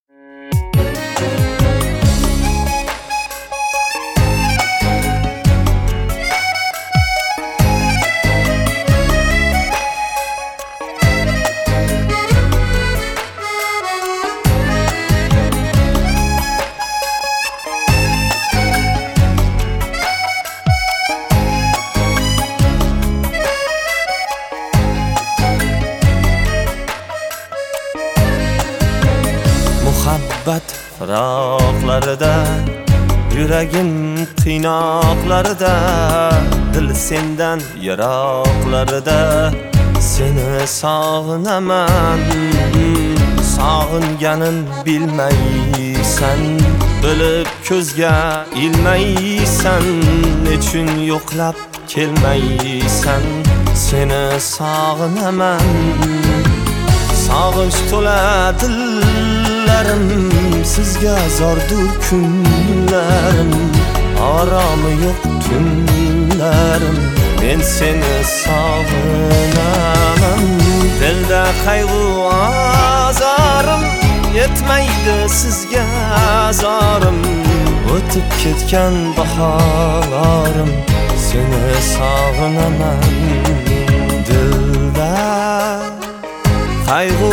Muhabbat firoqlarida, yuragim qiynoqlarida, dil sendan yiroqlarida, seni sog'inaman. Sog'inganin bilmaysan, bilib ko'zga ilmaysan, nechun yo'qlab kelmaysan, seni sog'inaman. Sog'inch to'la dillarim, sizga zordur kunlarim, oromi yo'q tunlarim, men seni sog'inaman. Dilda qayg'u azorim, yetmaydi sizga zorim, o'tib ketgan bahorim, seni sog'inaman. Dilda qayg'u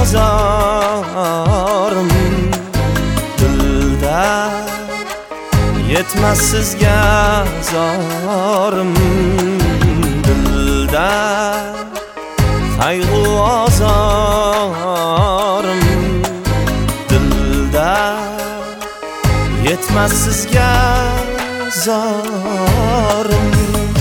azorim, dilda yetmas sizga zorim, dilda qayg'u azorim, dilda yetmas sizga zorim.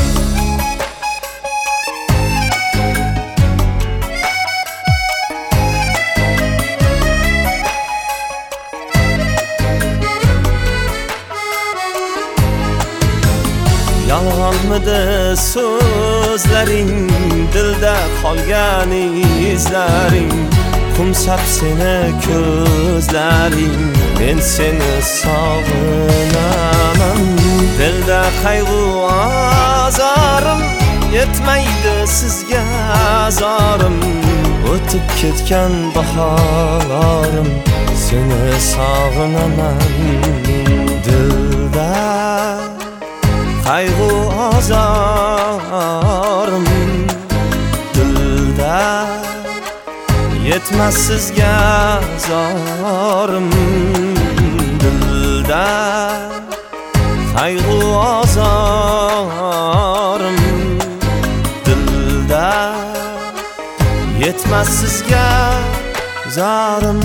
Yolg'onmidi so'zlaring, dilda qolgan izlaring, qumsab seni ko'zlaring, men seni sog'inaman. Dilda qayg'u azorim, yetmaydi sizga zorim, o'tib ketgan bahorim, seni sog'inaman. Dilda qayg'u azorim, dilda yetmas sizga zorim, dilda qayg'u azorim, dilda yetmas sizga zorim.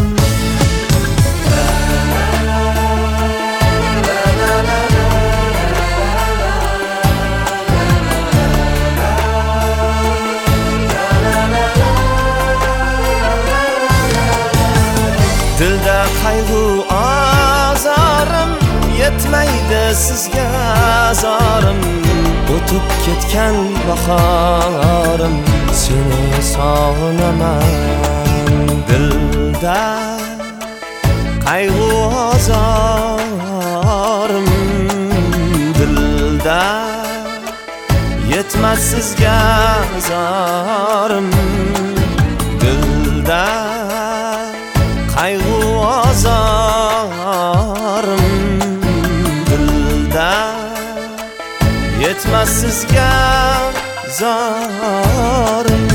Dilda qayg'u azorim, yetmaydi sizga zorim, o'tib ketgan bahorim, seni sog'inaman. Dilda qayg'u azorim, dilda yetmas sizga zorim, dilda qayg'u azorim, dilda yetmas sizga zorim.